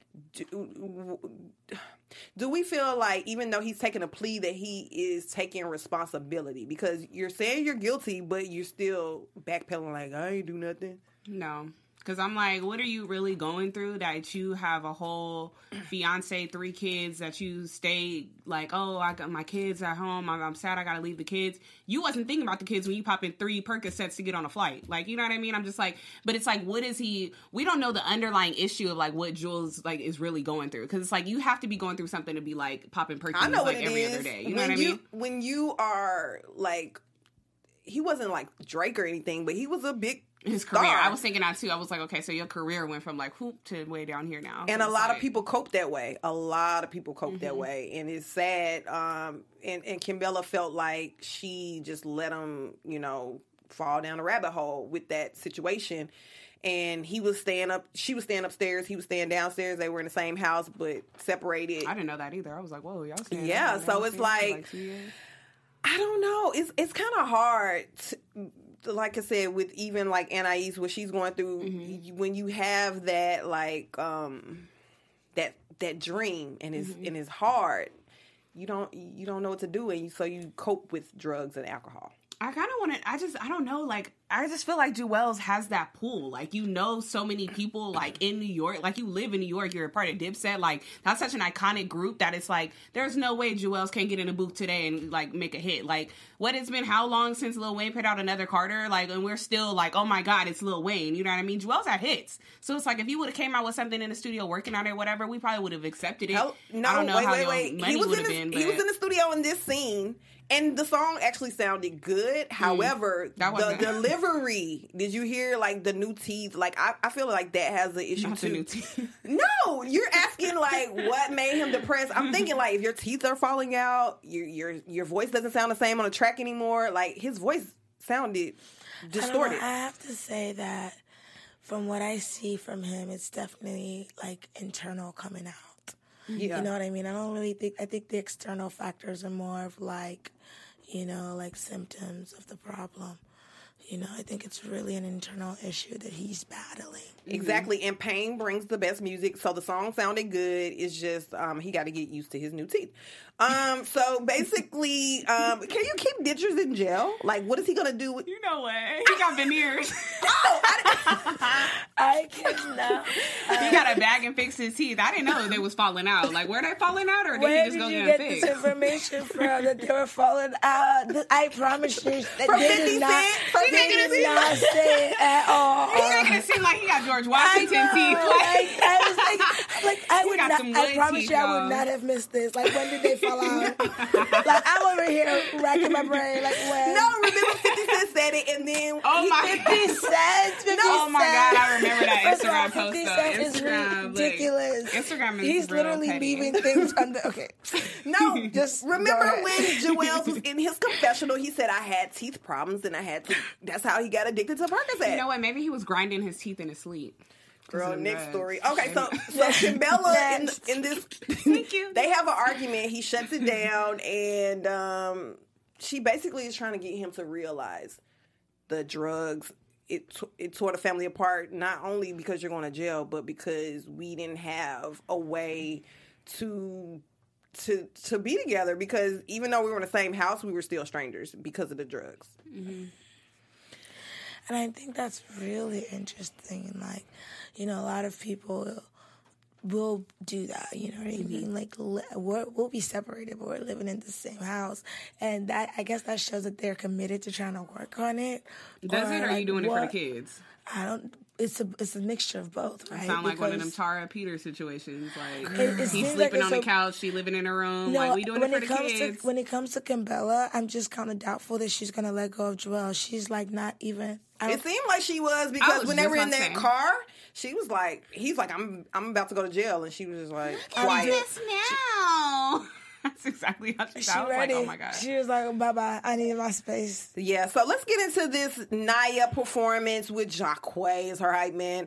do, do we feel like, even though he's taking a plea, that he is taking responsibility? Because you're saying you're guilty, but you're still backpedaling like, I ain't do nothing. No. Because I'm like, what are you really going through that you have a whole fiance, three kids, that you stay like, oh, I got my kids at home. I'm, I'm sad I got to leave the kids. You wasn't thinking about the kids when you pop in three Percocets to get on a flight. Like, you know what I mean? I'm just like, but it's like, what is he, we don't know the underlying issue of like what Jules like is really going through. Because it's like, you have to be going through something to be like popping Percocets I know like what it every is. other day. You when know what you, I mean? When you are like, he wasn't like Drake or anything, but he was a big His career. star. I was thinking that too. I was like, okay, so your career went from like whoop to way down here now. And So a it's lot like, of people cope that way. A lot of people cope Mm-hmm. that way. And it's sad. Um, and, and Kimbella felt like she just let him, you know, fall down a rabbit hole with that situation. And he was staying up, she was staying upstairs, he was staying downstairs. They were in the same house, but separated. I didn't know that either. I was like, whoa, y'all staying Yeah, down- so it's downstairs for, like- two years? I don't know. It's it's kind of hard, to, like I said, with even like Anais, what she's going through. Mm-hmm. When you have that like um that that dream and it's mm-hmm. and it's hard, you don't you don't know what to do, and you, so you cope with drugs and alcohol. I kind of want to, I just, I don't know, like, I just feel like Jewels has that pull. Like, you know so many people, like, in New York. Like, you live in New York. You're a part of Dipset. Like, that's such an iconic group that it's like, there's no way Jewels can't get in a booth today and, like, make a hit. Like, what it's been how long since Lil Wayne put out Another Carter? Like, and we're still like, oh, my God, it's Lil Wayne. You know what I mean? Jewels had hits. So it's like, if you would have came out with something in the studio working on it or whatever, we probably would have accepted it. Oh, no, I don't know wait, how wait, your wait. money He was, would in have the, been. he was but- in the studio in this scene. And the song actually sounded good. However, That the wasn't- delivery, did you hear, like, the new teeth? Like, I, I feel like that has an issue, Not the too. new teeth. No, you're asking, like, what made him depressed. I'm thinking, like, if your teeth are falling out, your your your voice doesn't sound the same on the track anymore. Like, his voice sounded distorted. I, don't know, I have to say that from what I see from him, it's definitely, like, internal coming out. Yeah. You know what I mean? I don't really think, I think the external factors are more of like, you know, like symptoms of the problem. You know, I think it's really an internal issue that he's battling. Exactly, and pain brings the best music. So the song sounded good. It's just um, he got to get used to his new teeth. Um, so basically, um, can you keep ditchers in jail? Like, what is he gonna do with? You know what? He got veneers. Oh, I I cannot. He got a bag and fixed his teeth. I didn't know they was falling out. Like, were they falling out, or did Where he just did go you get get them this fixed? information from that they were falling out? I promise you that From they fifty did not, Cent? From they fifty did Cent? not say it at all. He's making it seem like he got George I Washington know, teeth. like, I was like, like I He would got not. some I wood promise teeth, you, I y'all. would not have missed this. Like, when did they fall out? Like, I'm over here racking my brain. Like, when? no, remember fifty Cent said it, and then Oh he- my fifty Cent. fifty Oh my Cent. God, I remember that First of all, Instagram post, fifty though. Cent is Instagram, like, ridiculous. Instagram is He's real literally petty. leaving things under. Okay, No, just remember go ahead. when Jewels was in his confessional? He said, "I had teeth problems, and I had to." That's how he got addicted to Percocet. You know what? Maybe he was grinding his teeth in his sleep. Girl, Some next drugs. story. Okay, so so Kimbella in, Next. in this, Thank you. they have an argument. He shuts it down, and um, she basically is trying to get him to realize the drugs. It it tore the family apart. Not only because you're going to jail, but because we didn't have a way to to to be together. Because even though we were in the same house, we were still strangers because of the drugs. And I think that's really interesting. And, like, you know, a lot of people will do that. You know what I mean? Like, li- we're, we'll be separated, but we're living in the same house. And that, I guess that shows that they're committed to trying to work on it. Does it, or are you like, doing it for the what- kids? I don't. It's a it's a mixture of both, right? Sound like one of them Because- Tara Peters situations. Like, It- it he's seems sleeping like on the it's a- couch, she living in her room. No, like, we doing when it for it the comes kids. to when it comes to Kimbella, I'm just kind of doubtful that she's gonna let go of Joelle. She's like not even. I It don't, seemed like she was because was when they just were in about to that say. car, she was like, "He's like, I'm I'm about to go to jail," and she was just like, I'm quiet. just- now. That's exactly how she she sounds. I was ready. like, oh my God. She was like, "Bye bye, I need my space." Yeah, so let's get into this Naya performance with Jacquay as her hype man.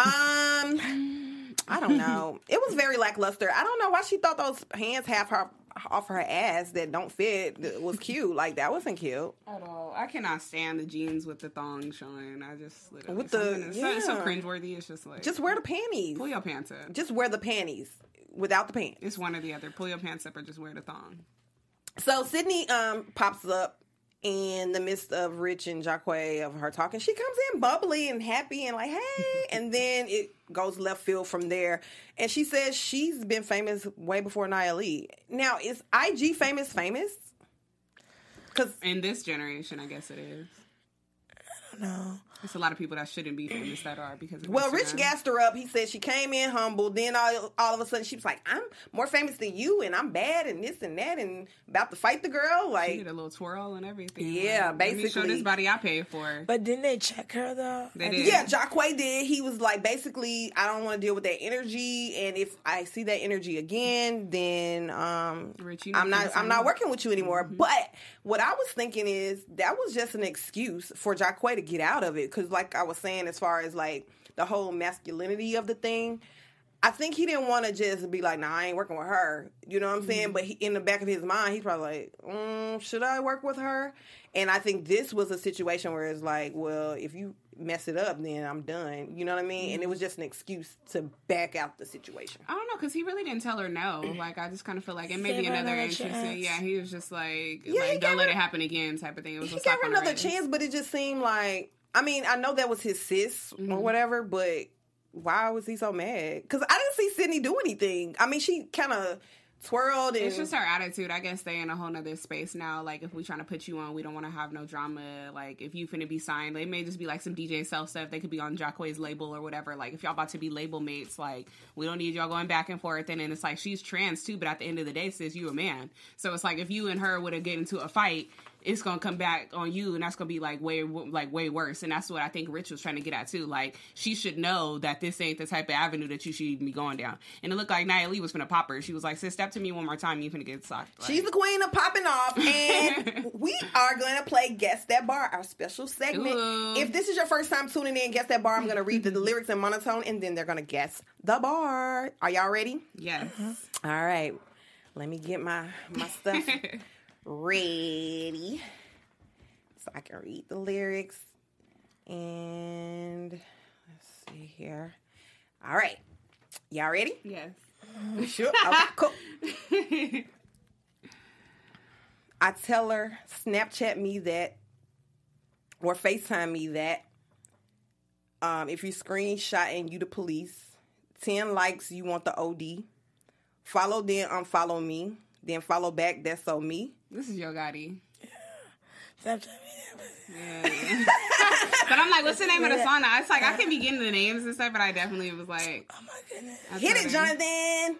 Um, I don't know. It was very lackluster. I don't know why she thought those hands half her off her ass that don't fit was cute. Like, that wasn't cute. At all. I cannot stand the jeans with the thong showing. I just literally With the- something- it's, so, it's so yeah. cringeworthy. It's just like Just wear the panties. pull your pants up. Just wear the panties without the pants. It's one or the other. Pull your pants up or just wear the thong. So Sydney um pops up in the midst of Rich and Jacquay of her talking. She comes in bubbly and happy and like, hey, and then it goes left field from there. And she says she's been famous way before Nia Lee. Now, is I G famous famous? Because In this generation, I guess it is. I don't know. It's a lot of people that shouldn't be famous that are because of well, Rich Instagram. gassed her up. He said she came in humble. Then all, all of a sudden she was like, I'm more famous than you, and I'm bad, and this and that, and about to fight the girl. She Like, did a little twirl and everything. Yeah, Like, let me show basically. this body I paid for. But didn't they check her though? They I did. yeah, Jacquay did. He was like, basically, I don't want to deal with that energy, and if I see that energy again, then um, Rich, you need I'm to not, listen I'm not up. working with you anymore. But what I was thinking is that was just an excuse for Jacquay to get out of it, because, like I was saying, as far as like the whole masculinity of the thing, I think he didn't want to just be like, nah, I ain't working with her. You know what I'm saying? But he, in the back of his mind, he's probably like, mm, should I work with her? And I think this was a situation where it's like, well, if you mess it up, then I'm done. You know what I mean? And it was just an excuse to back out the situation. I don't know, because he really didn't tell her no. Like, I just kind of feel like it may Give be her another another interesting. chance. Yeah, he was just like, Yeah, he like don't gave let her- it happen again type of thing. It was He a gave slap her on the another wrist. chance, but it just seemed like I mean, I know that was his sis mm-hmm. or whatever, but why was he so mad? Because I didn't see Sydney do anything. I mean, she kind of twirled. And... It's just her attitude. I guess they in a whole nother space now. Like, if we trying to put you on, we don't want to have no drama. Like, if you finna be signed, they may just be like some D J self stuff. They could be on Jacquees label or whatever. Like, if y'all about to be label mates, like, we don't need y'all going back and forth. And then it's like, she's trans too, but at the end of the day, sis, you a man. So it's like, if you and her would have get into a fight, it's gonna come back on you, and that's gonna be like way, like way worse. And that's what I think Rich was trying to get at too. Like, she should know that this ain't the type of avenue that you should even be going down. And it looked like Nia Lee was finna pop her. She was like, "Sis, step to me one more time, you finna get socked." Like, she's the queen of popping off, and we are gonna play Guess That Bar, our special segment. Ooh. If this is your first time tuning in, Guess That Bar, I'm gonna read the, the lyrics in monotone, and then they're gonna guess the bar. Are y'all ready? Yes. Mm-hmm. All right. Let me get my my stuff ready. So I can read the lyrics. And let's see here. All right. Y'all ready? Yes. Sure. Okay, cool. I tell her, Snapchat me that, or FaceTime me that. Um, if you screenshot and you the police, ten likes, you want the O D. Follow, then unfollow me. Then follow back, that's so me. This is Yo Gotti. Yeah. Snapchat me. Yeah. But I'm like, what's the name of the song now? It's like, I can be getting the names and stuff, but I definitely was like, oh my goodness. Hit it, Jonathan.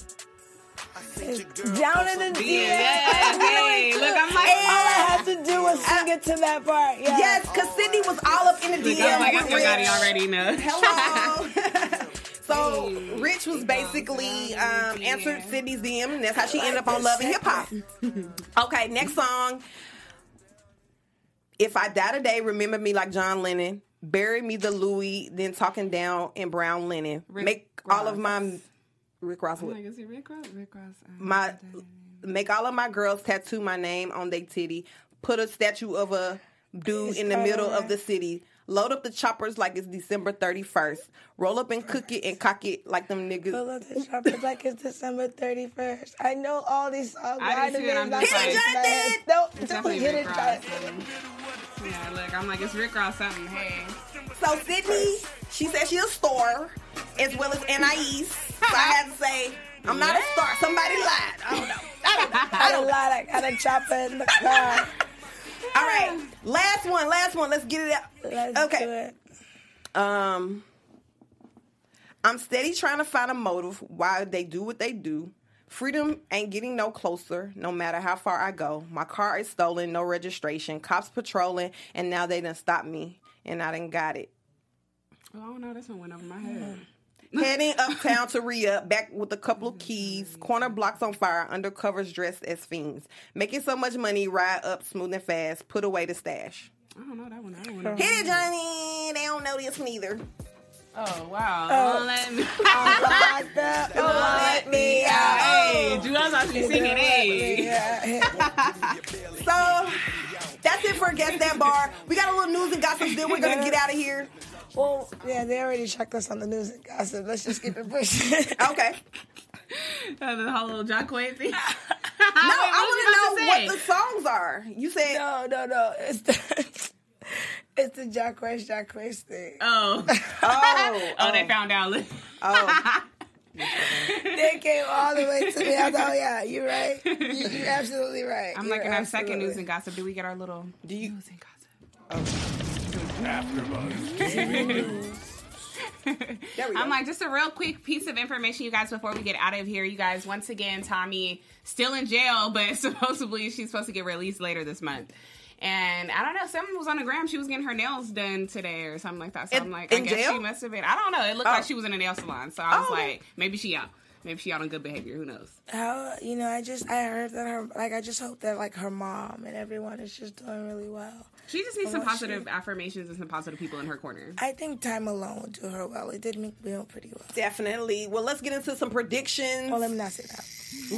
Down in the D M. Yeah, hey, look, I'm like, all I had to do was sing it to that part. Yeah. Yes, because Sydney was all up in the D M. I'm like, that's Yo Gotti already know. Hello. So, Rich was basically um, answered Sydney's D M, and that's how she ended up on Love and Hip Hop. Okay, next song. If I die today, remember me like John Lennon. Bury me the Louis, then talking down in brown linen. Rick Make Ross. all of my Rick Ross. I'm like, is it Rick Ross? Rick Ross. My make all of my girls tattoo my name on their titty. Put a statue of a dude in the middle of the city. Load up the choppers like it's December thirty-first. Roll up and cook it and cock it like them niggas. Roll up the choppers like it's December thirty-first. I know all these songs. I didn't see it. I'm just Hit it, Jonathan! Don't, It's don't definitely hit Rick it, Ross. Jonathan. Yeah, look, I'm like, it's Rick Ross something. Hey. So Sydney, she said she's a star as well as Anais. So I had to say, I'm not a star. Somebody lied. I don't know. I don't know. I don't lie. I got a chopper in the car. All right, last one, last one. Let's get it out. Let's okay. do it. Um, I'm steady trying to find a motive why they do what they do. Freedom ain't getting no closer, no matter how far I go. My car is stolen, no registration. Cops patrolling, and now they done stopped me, and I done got it. Oh, I don't know. This one went over my head. Heading uptown to re-up, back with a couple of keys. Corner blocks on fire, undercovers dressed as fiends. Making so much money, ride up smooth and fast. Put away the stash. I don't know that one. I don't know. Hit it, Johnny. They don't know this neither. Oh, wow. Oh. Don't let me. I'm locked up. Don't let me out. Hey, Jewel's actually singing, hey. So, that's it for Guess That Bar. We got a little news and gossip, then we're going to get out of here. Well, yeah, they already checked us on the news and gossip. Let's just keep it pushing. Okay. Uh, the whole little Jacquees thing. No, I want to know what the songs are. You said... No, no, no. It's the, it's the Jacquees, Jacquees thing. Oh. Oh, oh. oh. They found out. Oh. They came all the way to me. I thought, oh, yeah, you're right. You, you're absolutely right. I'm you're like in our absolutely. second news and gossip. Do we get our little Do you... news and gossip? There we go. I'm like, just a real quick piece of information, you guys, before we get out of here. You guys, once again, Tommy still in jail, but supposedly she's supposed to get released later this month. And I don't know, someone was on the gram. She was getting her nails done today or something like that. So In- I'm like, in I guess jail? she must have been. I don't know. It looked Oh. like she was in a nail salon. So I was Oh. like, maybe she out. Maybe she out on good behavior. Who knows? How, you know, I just, I heard that her, like, I just hope that, like, her mom and everyone is just doing really well. She just needs some Well, positive she- affirmations and some positive people in her corner. I think time alone would do her well. It did make me feel pretty well. Definitely. Well, let's get into some predictions. Well, let me not say that.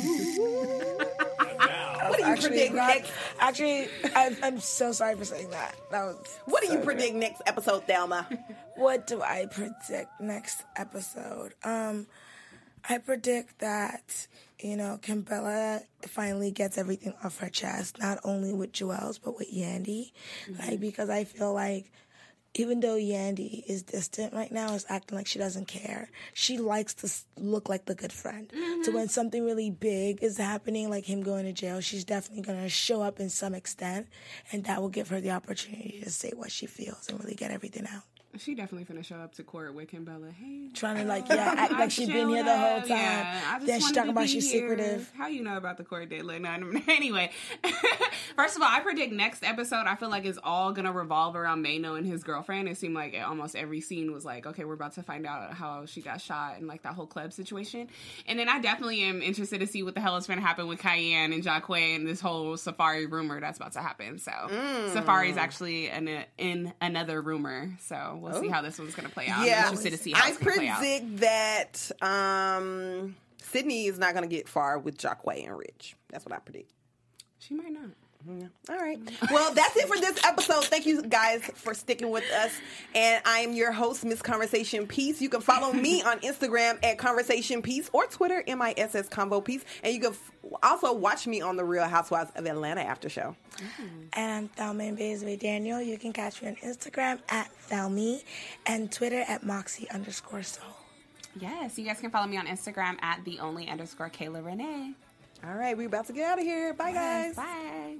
What do you Actually, predict not- next? Actually, I'm, I'm so sorry for saying that. That was. What do you so predict next episode, Thelma? What do I predict next episode? Um, I predict that, you know, Kimbella finally gets everything off her chest, not only with Joel's, but with Yandy. Mm-hmm. Like, because I feel like even though Yandy is distant right now, is acting like she doesn't care. She likes to s- look like the good friend. Mm-hmm. So when something really big is happening, like him going to jail, she's definitely going to show up in some extent, and that will give her the opportunity to say what she feels and really get everything out. She definitely finna show up to court with Kimbella. Hey, trying to like yeah, act like she's been here the whole time. Yeah, then she's talking about she's here. secretive. How you know about the court date? Like, no, anyway. First of all, I predict next episode, I feel like it's all gonna revolve around Maino and his girlfriend. It seemed like almost every scene was like, okay, we're about to find out how she got shot and like that whole club situation. And then I definitely am interested to see what the hell is gonna happen with Cayenne and Jacquay and this whole Safari rumor that's about to happen. So mm. Safari is actually in, in another rumor. So we'll Ooh. see how this one's gonna play out. Yeah, I'm interested to see how I it's gonna play out. predict that um, Sydney is not gonna get far with Jacquay and Rich. That's what I predict. She might not. Yeah. All right. Well, that's it for this episode. Thank you guys for sticking with us. And I am your host, Miss Conversation Piece. You can follow me on Instagram at Conversation Piece or Twitter, M I S S Convo Piece. And you can f- also watch me on the Real Housewives of Atlanta after show. Mm-hmm. And I'm Thelma Baysway Daniel. You can catch me on Instagram at Thelmy and Twitter at Moxie underscore Soul. Yes, you guys can follow me on Instagram at the only underscore Kayla Renee. All right, we're about to get out of here. Bye, guys. Bye.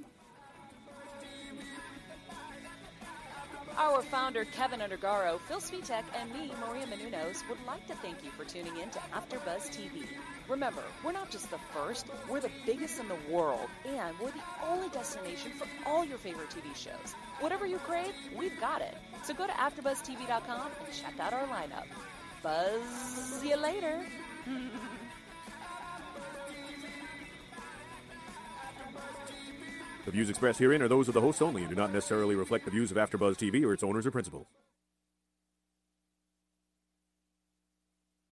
Our founder, Kevin Undergaro, Phil Svitek, and me, Maria Menounos, would like to thank you for tuning in to AfterBuzz T V. Remember, we're not just the first, we're the biggest in the world, and we're the only destination for all your favorite T V shows. Whatever you crave, we've got it. So go to after buzz T V dot com and check out our lineup. Buzz you later. The views expressed herein are those of the hosts only and do not necessarily reflect the views of AfterBuzz T V or its owners or principals.